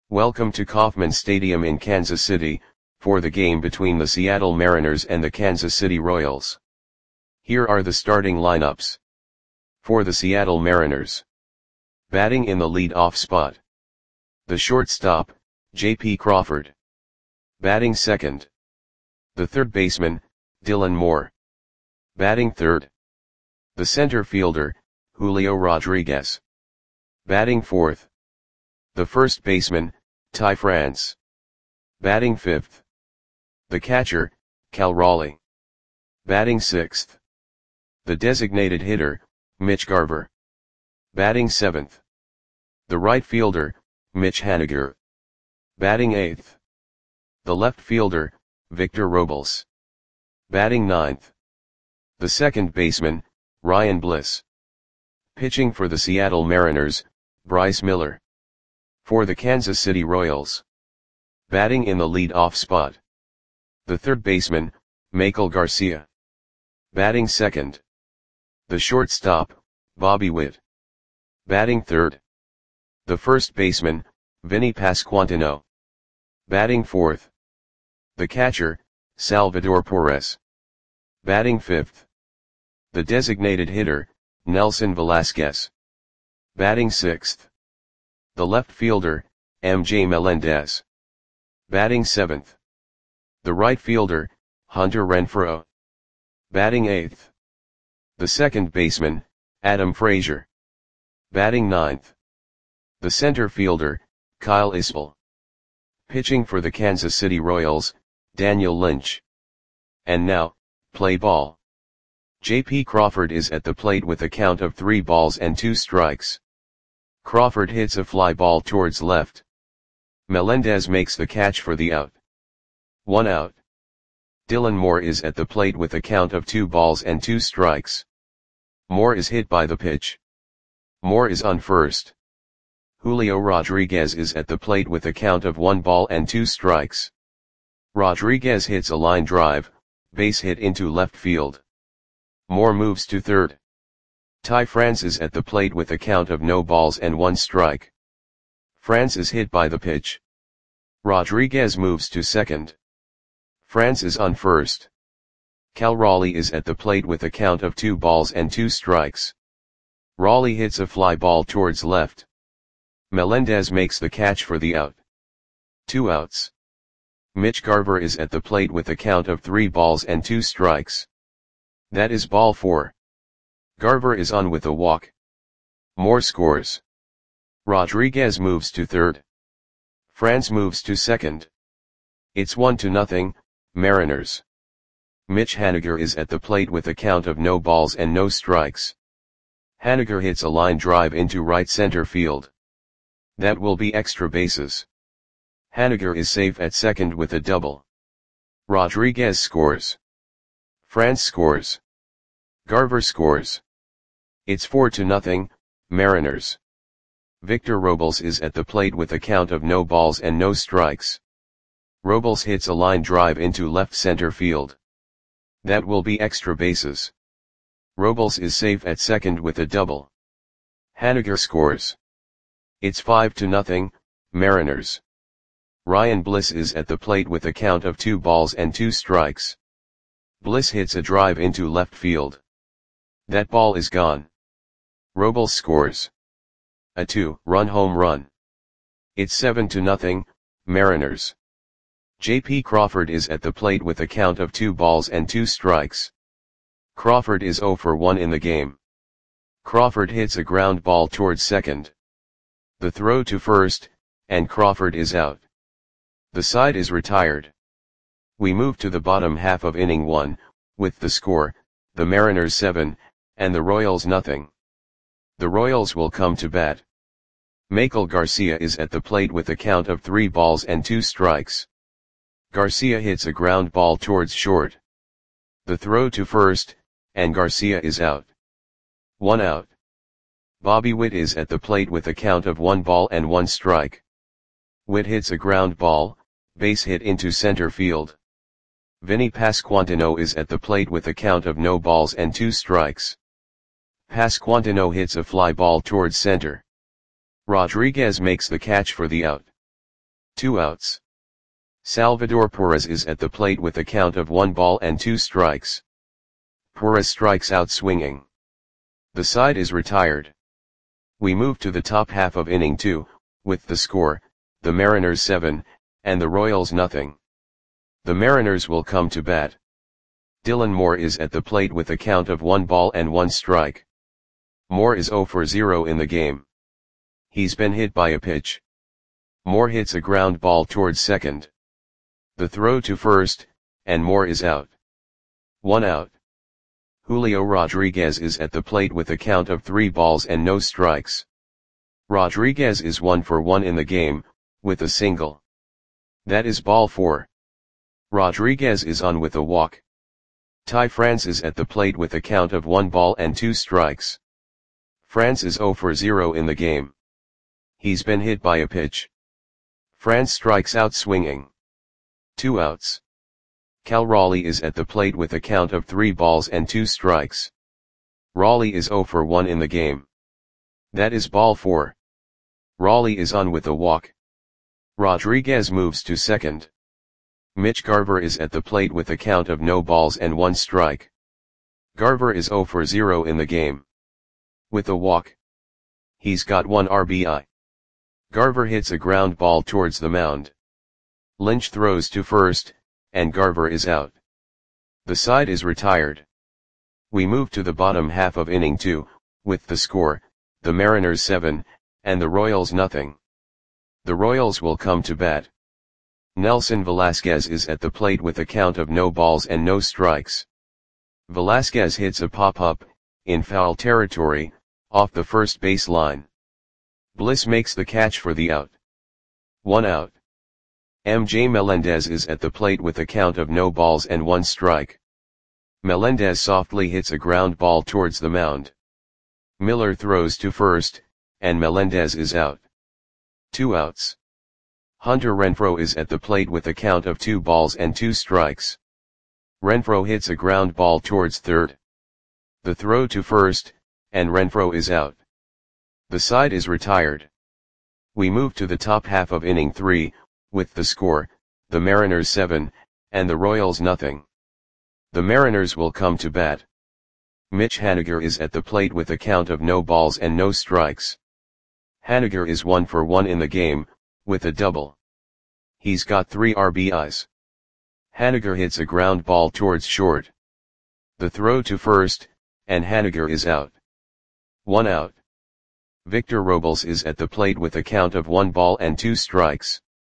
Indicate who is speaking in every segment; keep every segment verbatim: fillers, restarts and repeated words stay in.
Speaker 1: Welcome to Kauffman Stadium in Kansas City, for the game between the Seattle Mariners and the Kansas City Royals. Here are the starting lineups. For the Seattle Mariners. Batting in the lead-off spot. The shortstop, J P Crawford. Batting second. The third baseman, Dylan Moore. Batting third. The center fielder, Julio Rodriguez. Batting fourth. The first baseman, Ty France. Batting fifth. The catcher, Cal Raleigh. Batting sixth. The designated hitter, Mitch Garver. Batting seventh. The right fielder, Mitch Haniger. Batting eighth. The left fielder, Victor Robles. Batting ninth. The second baseman, Ryan Bliss. Pitching for the Seattle Mariners, Bryce Miller. For the Kansas City Royals. Batting in the lead-off spot. The third baseman, Maikel Garcia. Batting second. The shortstop, Bobby Witt. Batting third. The first baseman, Vinny Pasquantino. Batting fourth. The catcher, Salvador Perez. Batting fifth. The designated hitter, Nelson Velasquez. Batting sixth. The left fielder, M J Melendez. Batting seventh. The right fielder, Hunter Renfroe. Batting eighth. The second baseman, Adam Frazier. Batting ninth. The center fielder, Kyle Isbell. Pitching for the Kansas City Royals, Daniel Lynch. And now, play ball. J P Crawford is at the plate with a count of three balls and two strikes. Crawford hits a fly ball towards left. Melendez makes the catch for the out. One out. Dylan Moore is at the plate with a count of two balls and two strikes. Moore is hit by the pitch. Moore is on first. Julio Rodriguez is at the plate with a count of one ball and two strikes. Rodriguez hits a line drive, base hit into left field. Moore moves to third. Ty France is at the plate with a count of no balls and one strike. France is hit by the pitch. Rodriguez moves to second. France is on first. Cal Raleigh is at the plate with a count of two balls and two strikes. Raleigh hits a fly ball towards left. Melendez makes the catch for the out. Two outs. Mitch Garver is at the plate with a count of three balls and two strikes. That is ball four. Garver is on with a walk. Moore scores. Rodriguez moves to third. France moves to second. It's one to nothing, Mariners. Mitch Haniger is at the plate with a count of no balls and no strikes. Haniger hits a line drive into right center field. That will be extra bases. Haniger is safe at second with a double. Rodriguez scores. France scores. Garver scores. It's four to nothing, Mariners. Victor Robles is at the plate with a count of no balls and no strikes. Robles hits a line drive into left center field. That will be extra bases. Robles is safe at second with a double. Haniger scores. It's five to nothing, Mariners. Ryan Bliss is at the plate with a count of two balls and two strikes. Bliss hits a drive into left field. That ball is gone. Robles scores. A two-run home run. It's seven to nothing, Mariners. J P Crawford is at the plate with a count of two balls and two strikes. Crawford is zero for one in the game. Crawford hits a ground ball towards second. The throw to first, and Crawford is out. The side is retired. We move to the bottom half of inning one, with the score, the Mariners seven, and the Royals nothing. The Royals will come to bat. Maikel Garcia is at the plate with a count of three balls and two strikes. Garcia hits a ground ball towards short. The throw to first, and Garcia is out. One out. Bobby Witt is at the plate with a count of one ball and one strike. Witt hits a ground ball, base hit into center field. Vinny Pasquantino is at the plate with a count of no balls and two strikes. Pasquantino hits a fly ball towards center. Rodriguez makes the catch for the out. Two outs. Salvador Perez is at the plate with a count of one ball and two strikes. Perez strikes out swinging. The side is retired. We move to the top half of inning two, with the score, the Mariners seven, and the Royals nothing. The Mariners will come to bat. Dylan Moore is at the plate with a count of one ball and one strike. Moore is oh for oh in the game. He's been hit by a pitch. Moore hits a ground ball towards second. The throw to first, and Moore is out. One out. Julio Rodriguez is at the plate with a count of three balls and no strikes. Rodriguez is one for one in the game, with a single. That is ball four. Rodriguez is on with a walk. Ty France is at the plate with a count of one ball and two strikes. France is oh for oh in the game. He's been hit by a pitch. France strikes out swinging. Two outs. Cal Raleigh is at the plate with a count of three balls and two strikes. Raleigh is oh for one in the game. That is ball four. Raleigh is on with a walk. Rodriguez moves to second. Mitch Garver is at the plate with a count of no balls and one strike. Garver is oh for oh in the game. With a walk. He's got one R B I. Garver hits a ground ball towards the mound. Lynch throws to first, and Garver is out. The side is retired. We move to the bottom half of inning two, with the score, the Mariners seven, and the Royals nothing. The Royals will come to bat. Nelson Velasquez is at the plate with a count of no balls and no strikes. Velasquez hits a pop-up, in foul territory, off the first base line. Bliss makes the catch for the out. One out. M J Melendez is at the plate with a count of no balls and one strike. Melendez softly hits a ground ball towards the mound. Miller throws to first, and Melendez is out. Two outs. Hunter Renfroe is at the plate with a count of two balls and two strikes. Renfroe hits a ground ball towards third. The throw to first, and Renfroe is out. The side is retired. We move to the top half of inning three, with the score, the Mariners seven, and the Royals nothing. The Mariners will come to bat. Mitch Haniger is at the plate with a count of no balls and no strikes. Haniger is one for one in the game, with a double. He's got three R B Is. Haniger hits a ground ball towards short. The throw to first, and Haniger is out. One out. Victor Robles is at the plate with a count of one ball and two strikes.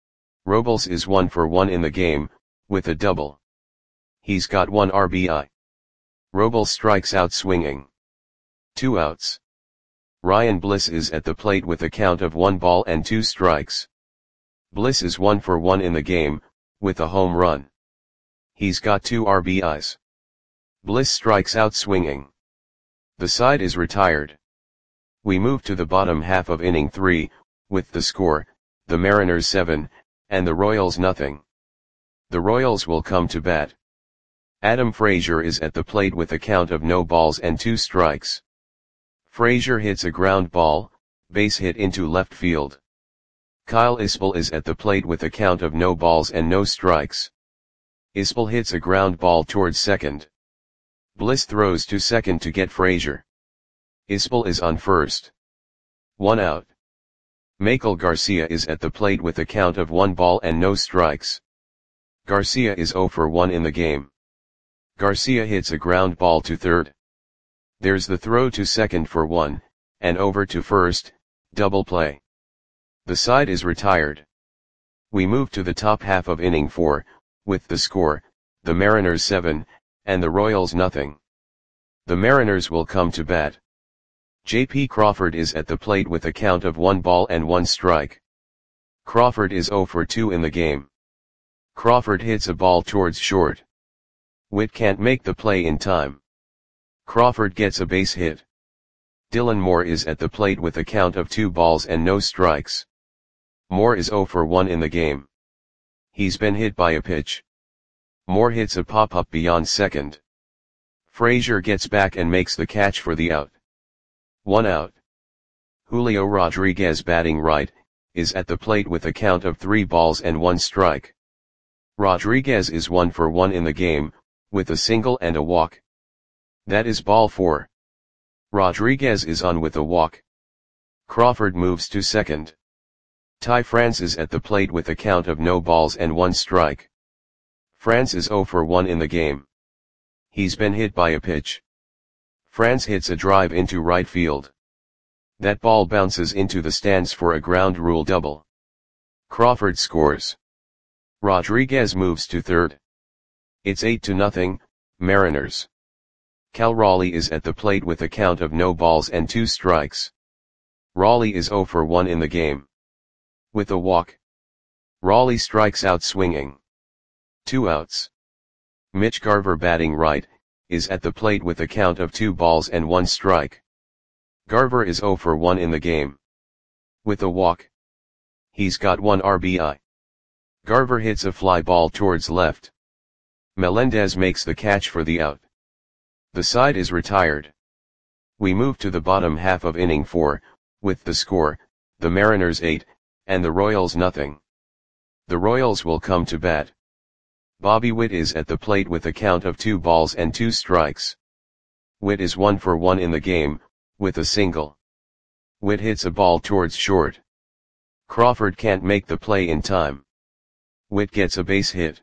Speaker 1: Robles is one for one in the game, with a double. He's got one R B I. Robles strikes out swinging. Two outs. Ryan Bliss is at the plate with a count of one ball and two strikes. Bliss is one for one in the game, with a home run. He's got two R B Is. Bliss strikes out swinging. The side is retired. We move to the bottom half of inning three, with the score, the Mariners seven, and the Royals nothing. The Royals will come to bat. Adam Frazier is at the plate with a count of no balls and two strikes. Frazier hits a ground ball, base hit into left field. Kyle Isbell is at the plate with a count of no balls and no strikes. Isbell hits a ground ball towards second. Bliss throws to second to get Frazier. Isbell is on first. One out. Michael Garcia is at the plate with a count of one ball and no strikes. Garcia is oh for one in the game. Garcia hits a ground ball to third. There's the throw to second for one, and over to first, double play. The side is retired. We move to the top half of inning four, with the score, the Mariners seven, and the Royals nothing. The Mariners will come to bat. J P Crawford is at the plate with a count of one ball and one strike. Crawford is oh for two in the game. Crawford hits a ball towards short. Witt can't make the play in time. Crawford gets a base hit. Dylan Moore is at the plate with a count of two balls and no strikes. Moore is oh for one in the game. He's been hit by a pitch. Moore hits a pop-up beyond second. Frazier gets back and makes the catch for the out. One out. Julio Rodriguez batting right, is at the plate with a count of three balls and one strike. Rodriguez is one for one in the game, with a single and a walk. That is ball four. Rodriguez is on with a walk. Crawford moves to second. Ty France is at the plate with a count of no balls and one strike. France is zero for one in the game. He's been hit by a pitch. France hits a drive into right field. That ball bounces into the stands for a ground rule double. Crawford scores. Rodriguez moves to third. It's eight to nothing, Mariners. Cal Raleigh is at the plate with a count of no balls and two strikes. Raleigh is zero for one in the game. With a walk. Raleigh strikes out swinging. Two outs. Mitch Garver, batting right, is at the plate with a count of two balls and one strike. Garver is zero for one in the game. With a walk. He's got one R B I. Garver hits a fly ball towards left. Melendez makes the catch for the out. The side is retired. We move to the bottom half of inning four, with the score, the Mariners eight, and the Royals nothing. The Royals will come to bat. Bobby Witt is at the plate with a count of two balls and two strikes. Witt is one for one in the game, with a single. Witt hits a ball towards short. Crawford can't make the play in time. Witt gets a base hit.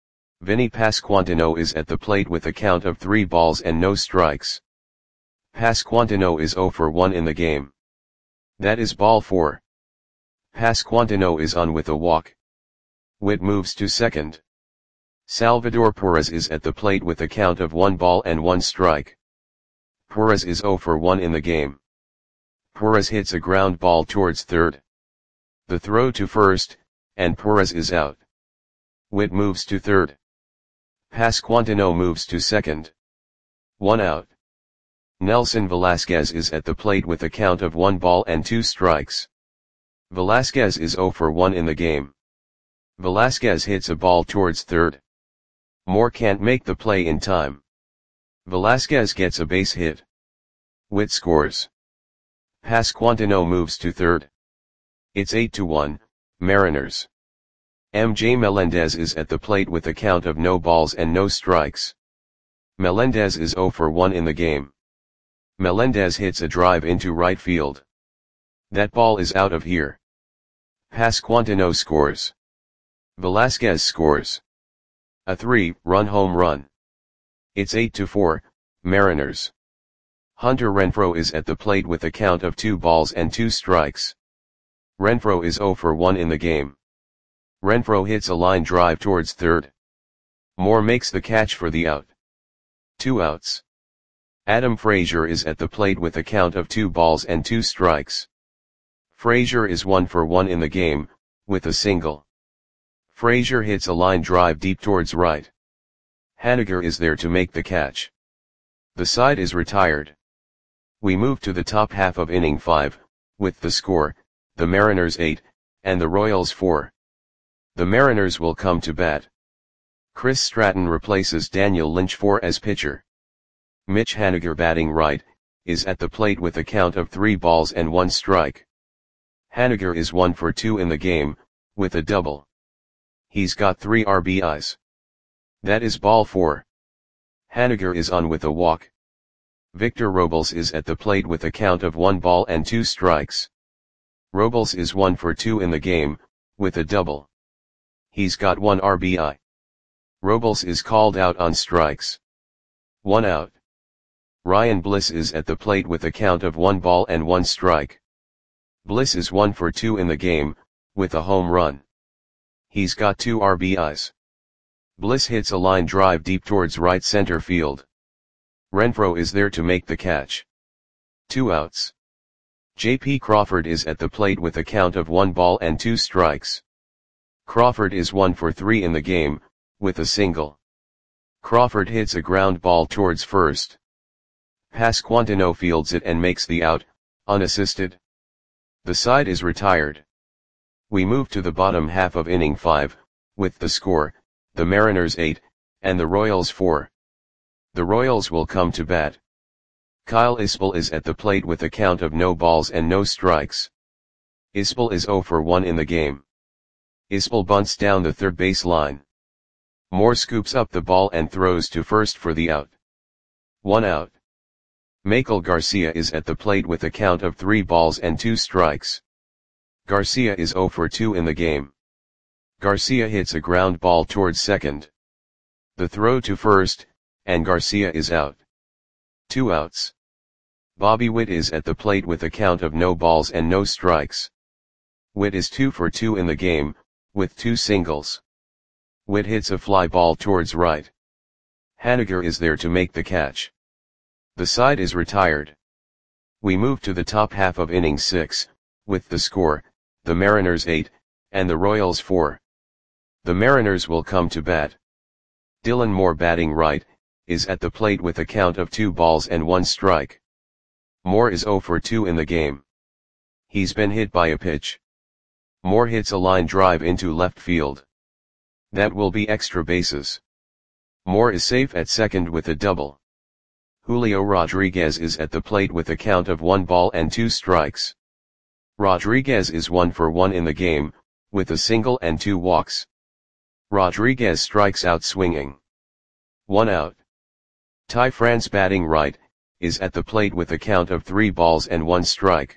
Speaker 1: Vinny Pasquantino is at the plate with a count of three balls and no strikes. Pasquantino is zero for one in the game. That is ball four. Pasquantino is on with a walk. Witt moves to second. Salvador Perez is at the plate with a count of one ball and one strike. Perez is zero for one in the game. Perez hits a ground ball towards third. The throw to first, and Perez is out. Witt moves to third. Pasquantino moves to second. One out. Nelson Velasquez is at the plate with a count of one ball and two strikes. Velasquez is zero for one in the game. Velasquez hits a ball towards third. Moore can't make the play in time. Velasquez gets a base hit. Witt scores. Pasquantino moves to third. It's eight to one, Mariners. M J Melendez is at the plate with a count of no balls and no strikes. Melendez is zero for one in the game. Melendez hits a drive into right field. That ball is out of here. Pasquantino scores. Velasquez scores. A three-run home run. It's eight to four, Mariners. Hunter Renfroe is at the plate with a count of two balls and two strikes. Renfroe is zero for one in the game. Renfroe hits a line drive towards third. Moore makes the catch for the out. Two outs. Adam Frazier is at the plate with a count of two balls and two strikes. Frazier is one for one in the game, with a single. Frazier hits a line drive deep towards right. Haniger is there to make the catch. The side is retired. We move to the top half of inning five, with the score, the Mariners eight, and the Royals four. The Mariners will come to bat. Chris Stratton replaces Daniel Lynch four as pitcher. Mitch Haniger, batting right, is at the plate with a count of three balls and one strike. Haniger is one for two in the game, with a double. He's got three R B Is. That is ball four. Haniger is on with a walk. Victor Robles is at the plate with a count of one ball and two strikes. Robles is one for two in the game, with a double. He's got one R B I. Robles is called out on strikes. One out. Ryan Bliss is at the plate with a count of one ball and one strike. Bliss is one for two in the game, with a home run. He's got two R B Is. Bliss hits a line drive deep towards right center field. Renfroe is there to make the catch. Two outs. J P Crawford is at the plate with a count of one ball and two strikes. Crawford is one for three in the game, with a single. Crawford hits a ground ball towards first. Pasquantino fields it and makes the out, unassisted. The side is retired. We move to the bottom half of inning five, with the score, the Mariners eight, and the Royals four. The Royals will come to bat. Kyle Isbell is at the plate with a count of no balls and no strikes. Ispel is zero for one in the game. Ispel bunts down the third base line. Moore scoops up the ball and throws to first for the out. One out. Michael Garcia is at the plate with a count of three balls and two strikes. Garcia is zero for two in the game. Garcia hits a ground ball towards second. The throw to first, and Garcia is out. Two outs. Bobby Witt is at the plate with a count of no balls and no strikes. Witt is two for two in the game, with two singles. Witt hits a fly ball towards right. Haniger is there to make the catch. The side is retired. We move to the top half of inning six, with the score, the Mariners eight, and the Royals four. The Mariners will come to bat. Dylan Moore, batting right, is at the plate with a count of two balls and one strike. Moore is zero for two in the game. He's been hit by a pitch. Moore hits a line drive into left field. That will be extra bases. Moore is safe at second with a double. Julio Rodriguez is at the plate with a count of one ball and two strikes. Rodriguez is one for one in the game, with a single and two walks. Rodriguez strikes out swinging. One out. Ty France, batting right, is at the plate with a count of three balls and one strike.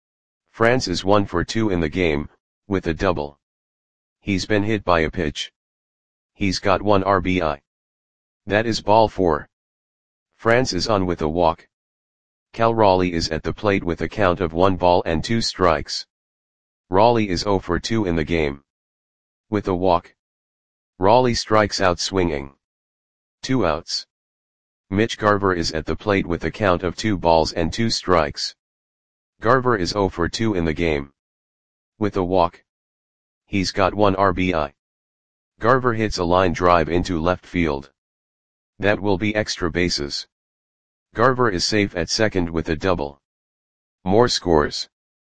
Speaker 1: France is one for two in the game, with a double. He's been hit by a pitch. He's got one R B I. That is ball four. France is on with a walk. Cal Raleigh is at the plate with a count of one ball and two strikes. Raleigh is zero for two in the game. With a walk. Raleigh strikes out swinging. Two outs. Mitch Garver is at the plate with a count of two balls and two strikes. Garver is zero for two in the game. With a walk. He's got one R B I. Garver hits a line drive into left field. That will be extra bases. Garver is safe at second with a double. Moore scores.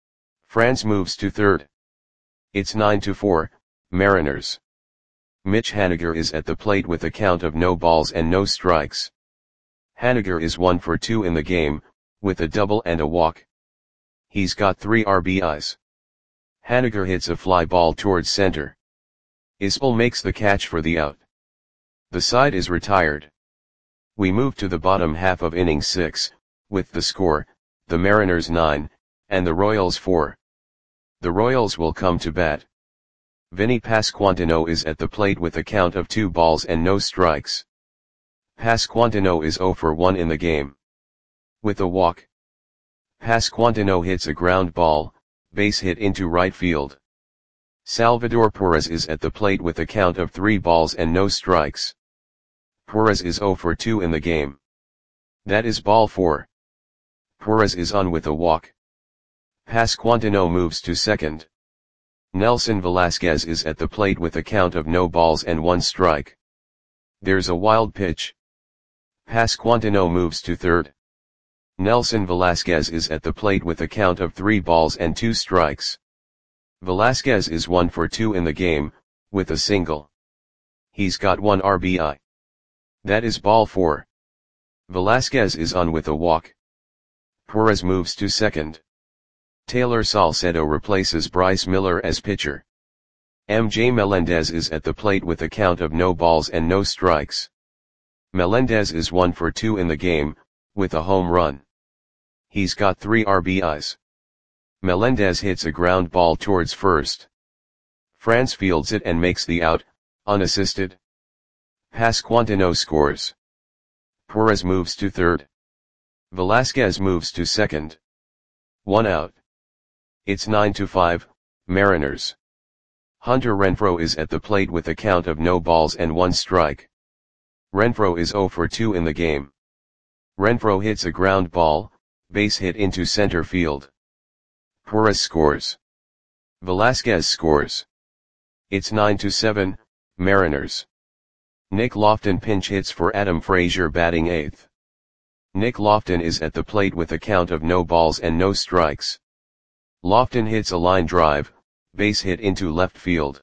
Speaker 1: France moves to third. It's nine to four, Mariners. Mitch Haniger is at the plate with a count of no balls and no strikes. Haniger is one for two in the game, with a double and a walk. He's got three R B Is. Haniger hits a fly ball towards center. Ispel makes the catch for the out. The side is retired. We move to the bottom half of inning six, with the score, the Mariners nine, and the Royals four. The Royals will come to bat. Vinny Pasquantino is at the plate with a count of two balls and no strikes. Pasquantino is zero for one in the game. With a walk. Pasquantino hits a ground ball, base hit into right field. Salvador Perez is at the plate with a count of three balls and no strikes. Perez is zero for two in the game. That is ball four. Perez is on with a walk. Pasquantino moves to second. Nelson Velasquez is at the plate with a count of no balls and one strike. There's a wild pitch. Pasquantino moves to third. Nelson Velasquez is at the plate with a count of three balls and two strikes. Velasquez is one for two in the game, with a single. He's got one R B I. That is ball four. Velasquez is on with a walk. Perez moves to second. Taylor Salcedo replaces Bryce Miller as pitcher. M J Melendez is at the plate with a count of no balls and no strikes. Melendez is one for two in the game, with a home run. He's got three R B Is. Melendez hits a ground ball towards first. France fields it and makes the out, unassisted. Pasquantino scores. Perez moves to third. Velasquez moves to second. One out. It's nine to five, Mariners. Hunter Renfroe is at the plate with a count of no balls and one strike. Renfroe is zero for two in the game. Renfroe hits a ground ball, base hit into center field. Perez scores. Velasquez scores. It's nine to seven, Mariners. Nick Lofton pinch hits for Adam Frazier, batting eighth. Nick Lofton is at the plate with a count of no balls and no strikes. Lofton hits a line drive, base hit into left field.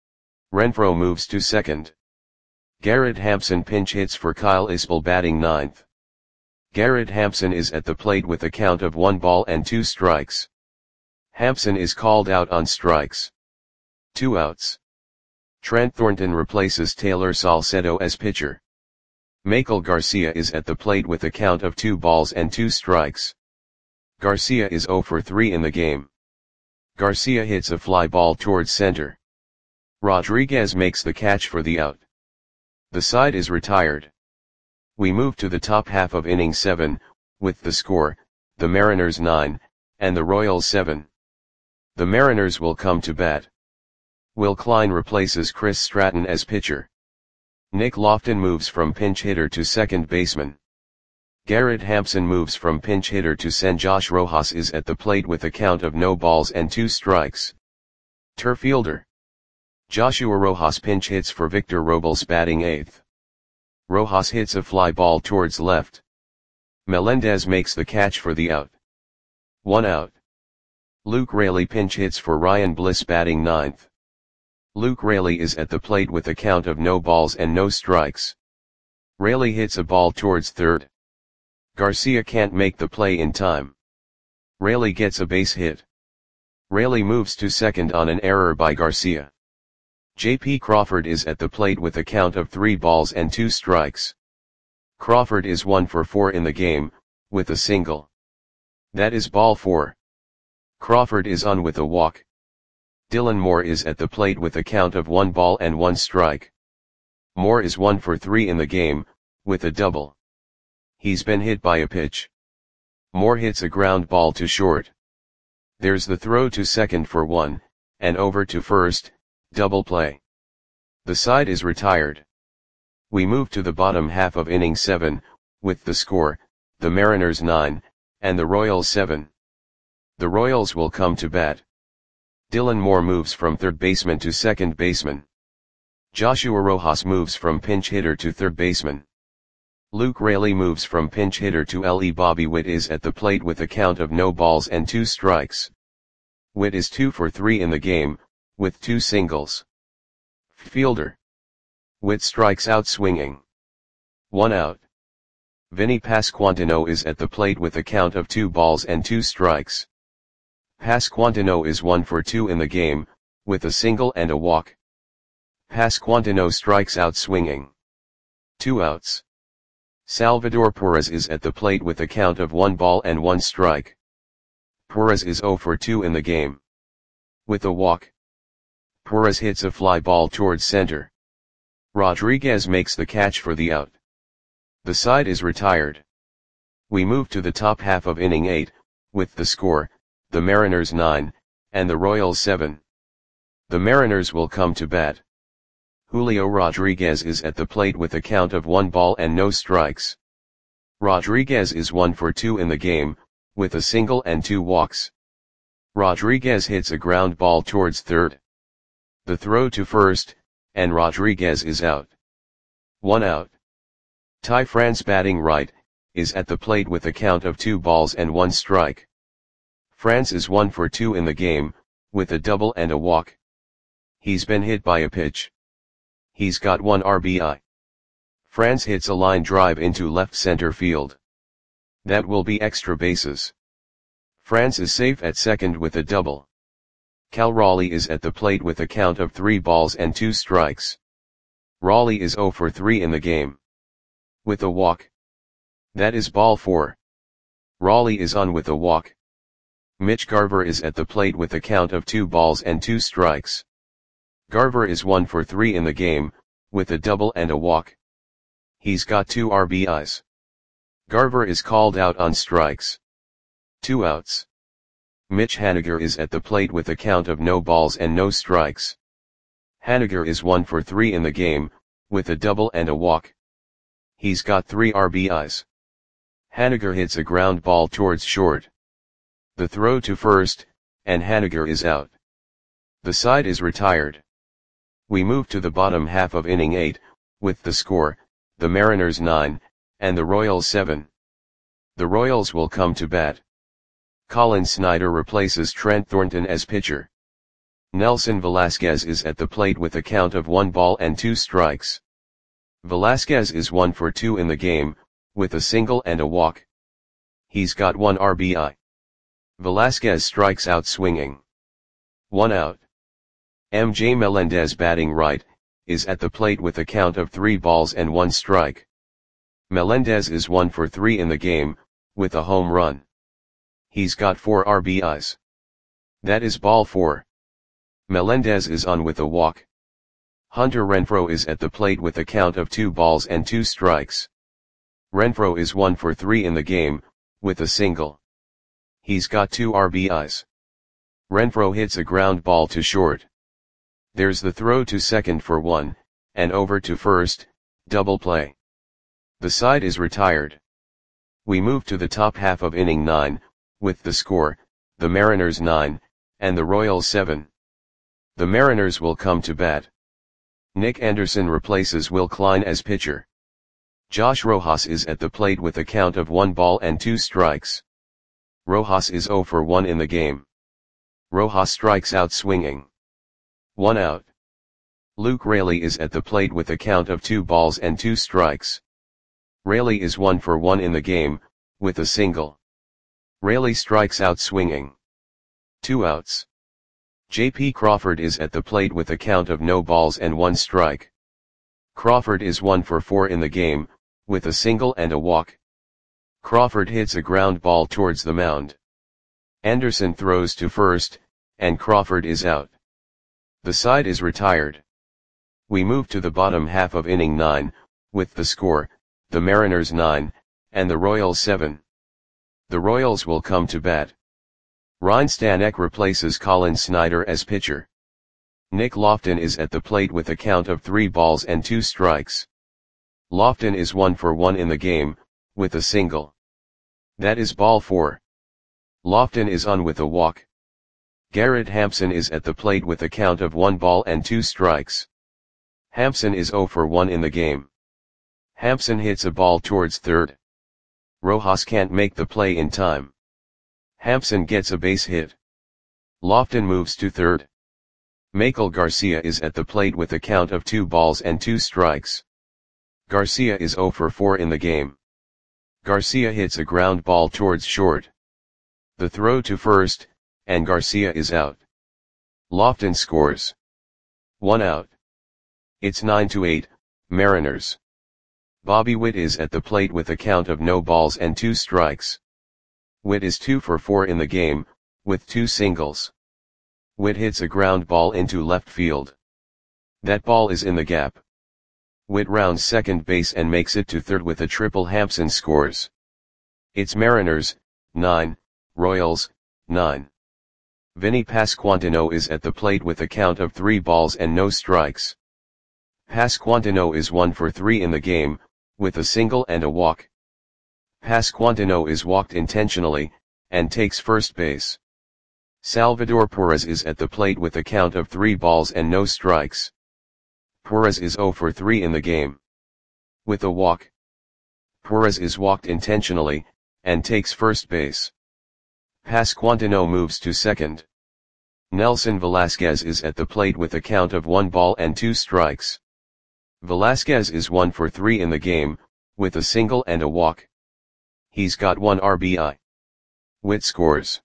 Speaker 1: Renfroe moves to second. Garrett Hampson pinch hits for Kyle Ispel, batting ninth. Garrett Hampson is at the plate with a count of one ball and two strikes. Hampson is called out on strikes. Two outs. Trent Thornton replaces Taylor Salcedo as pitcher. Michael Garcia is at the plate with a count of two balls and two strikes. Garcia is zero for three in the game. Garcia hits a fly ball towards center. Rodriguez makes the catch for the out. The side is retired. We move to the top half of inning seven, with the score, the Mariners nine, and the Royals seven. The Mariners will come to bat. Will Klein replaces Chris Stratton as pitcher. Nick Lofton moves from pinch hitter to second baseman. Garrett Hampson moves from pinch hitter to center. Josh Rojas is at the plate with a count of no balls and two strikes. Turf fielder. Joshua Rojas pinch hits for Victor Robles batting eighth. Rojas hits a fly ball towards left. Melendez makes the catch for the out. One out. Luke Raley pinch hits for Ryan Bliss batting ninth. Luke Raley is at the plate with a count of no balls and no strikes. Raley hits a ball towards third. Garcia can't make the play in time. Raley gets a base hit. Raley moves to second on an error by Garcia. J P Crawford is at the plate with a count of three balls and two strikes. Crawford is one for four in the game, with a single. That is ball four. Crawford is on with a walk. Dylan Moore is at the plate with a count of one ball and one strike. Moore is one for three in the game, with a double. He's been hit by a pitch. Moore hits a ground ball to short. There's the throw to second for one, and over to first, double play. The side is retired. We move to the bottom half of inning seven, with the score, the Mariners nine, and the Royals seven. The Royals will come to bat. Dylan Moore moves from third baseman to second baseman. Joshua Rojas moves from pinch hitter to third baseman. Luke Raley moves from pinch hitter to L E Bobby Witt is at the plate with a count of no balls and two strikes. Witt is two for three in the game, with two singles. Fielder. Witt strikes out swinging. One out. Vinny Pasquantino is at the plate with a count of two balls and two strikes. Pasquantino is one for two in the game, with a single and a walk. Pasquantino strikes out swinging. Two outs. Salvador Perez is at the plate with a count of one ball and one strike. Perez is zero for two in the game. With a walk. Perez hits a fly ball towards center. Rodriguez makes the catch for the out. The side is retired. We move to the top half of inning eight, with the score, the Mariners nine, and the Royals seven. The Mariners will come to bat. Julio Rodriguez is at the plate with a count of one ball and no strikes. Rodriguez is one for two in the game, with a single and two walks. Rodriguez hits a ground ball towards third. The throw to first, and Rodriguez is out. One out. Ty France batting right, is at the plate with a count of two balls and one strike. France is one for two in the game, with a double and a walk. He's been hit by a pitch. He's got one R B I. France hits a line drive into left center field. That will be extra bases. France is safe at second with a double. Cal Raleigh is at the plate with a count of three balls and two strikes. Raleigh is zero for three in the game. With a walk. That is ball four. Raleigh is on with a walk. Mitch Garver is at the plate with a count of two balls and two strikes. Garver is one for three in the game, with a double and a walk. He's got two R B Is. Garver is called out on strikes. Two outs. Mitch Haniger is at the plate with a count of no balls and no strikes. Haniger is one for three in the game, with a double and a walk. He's got three R B Is. Haniger hits a ground ball towards short. The throw to first, and Haniger is out. The side is retired. We move to the bottom half of inning eight, with the score, the Mariners nine, and the Royals seven. The Royals will come to bat. Colin Snyder replaces Trent Thornton as pitcher. Nelson Velasquez is at the plate with a count of one ball and two strikes. Velasquez is one for two in the game, with a single and a walk. He's got one R B I. Velasquez strikes out swinging. One out. M J Melendez batting right, is at the plate with a count of three balls and one strike. Melendez is one for three in the game, with a home run. He's got four R B Is. That is ball four. Melendez is on with a walk. Hunter Renfroe is at the plate with a count of two balls and two strikes. Renfroe is one for three in the game, with a single. He's got two R B Is. Renfroe hits a ground ball to short. There's the throw to second for one, and over to first, double play. The side is retired. We move to the top half of inning nine, with the score, the Mariners nine, and the Royals seven. The Mariners will come to bat. Nick Anderson replaces Will Klein as pitcher. Josh Rojas is at the plate with a count of one ball and two strikes. Rojas is zero for one in the game. Rojas strikes out swinging. One out. Luke Raley is at the plate with a count of two balls and two strikes. Raley is one for one in the game, with a single. Raley strikes out swinging. Two outs. J P Crawford is at the plate with a count of no balls and one strike. Crawford is one for four in the game, with a single and a walk. Crawford hits a ground ball towards the mound. Anderson throws to first, and Crawford is out. The side is retired. We move to the bottom half of inning nine, with the score, the Mariners nine, and the Royals seven. The Royals will come to bat. Ryan Stanek replaces Colin Snyder as pitcher. Nick Lofton is at the plate with a count of three balls and two strikes. Lofton is one for one in the game, with a single. That is ball four. Lofton is on with a walk. Garrett Hampson is at the plate with a count of one ball and two strikes. Hampson is zero for one in the game. Hampson hits a ball towards third. Rojas can't make the play in time. Hampson gets a base hit. Lofton moves to third. Michael Garcia is at the plate with a count of two balls and two strikes. Garcia is zero for four in the game. Garcia hits a ground ball towards short. The throw to first, and Garcia is out. Lofton scores. One out. It's nine to eight, Mariners. Bobby Witt is at the plate with a count of no balls and two strikes. Witt is two for four in the game, with two singles. Witt hits a ground ball into left field. That ball is in the gap. Witt rounds second base and makes it to third with a triple. Hampson scores. It's Mariners, nine, Royals, nine. Vinny Pasquantino is at the plate with a count of three balls and no strikes. Pasquantino is one for three in the game, with a single and a walk. Pasquantino is walked intentionally, and takes first base. Salvador Perez is at the plate with a count of three balls and no strikes. Perez is zero for three in the game. With a walk. Perez is walked intentionally, and takes first base. Pasquantino moves to second. Nelson Velasquez is at the plate with a count of one ball and two strikes. Velasquez is one for three in the game, with a single and a walk. He's got one R B I. Witt scores.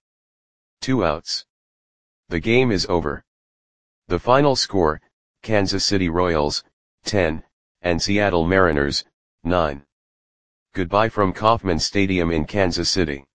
Speaker 1: Two outs. The game is over. The final score, Kansas City Royals, ten, and Seattle Mariners, nine. Goodbye from Kauffman Stadium in Kansas City.